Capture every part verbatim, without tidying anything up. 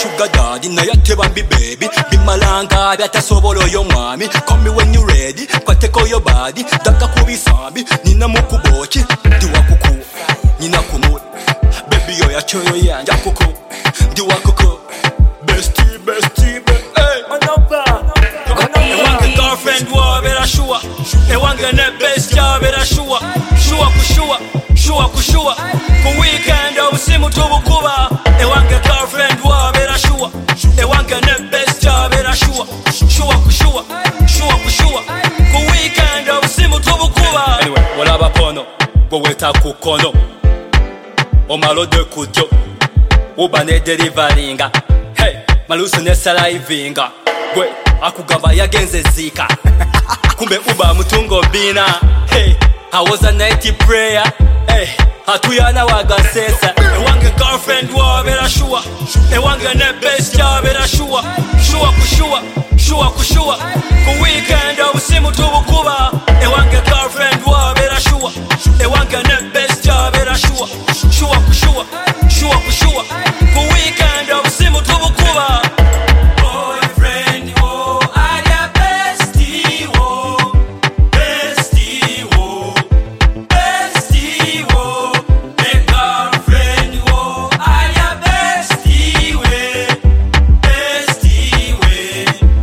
sugar daddy na yateba mbi baby bimalanga byatasobolo yo mwami call me when you ready kwateko yo body daka kubisambi nina mukuboki diwa kuku nina kumu baby yo ya choyo yanja kuku diwa kuku bestie bestie be hey manaba e wange girlfriend wa bera shua e wange ne bestia bera shua shua kushua shua kushua ku weekend obusimu tubukuba e wange girlfriend wa bera shua e wange ne bestia bera shua shua kushua shua kushua ku weekend obusimu tubukuba anyway wala bapono go weta ku kono o malo de kudyo ubane delivaringa hey malusu ne salivinga gwe akugamba yagenze zika kumbe uba mutungo bina hey I was a night prayer hey hatuyana wagasesa e wange girlfriend wa bera shua e wange ne bestia bera shua shua kushua shua kushua ku weekend obusimu tubukuba e wange girlfriend wa bera shua e wange ne bestia bera shua shua kushua shua kushua ku weekend obusimu tubukuba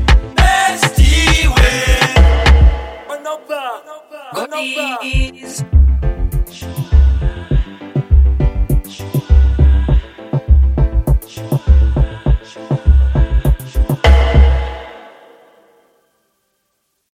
Go ease.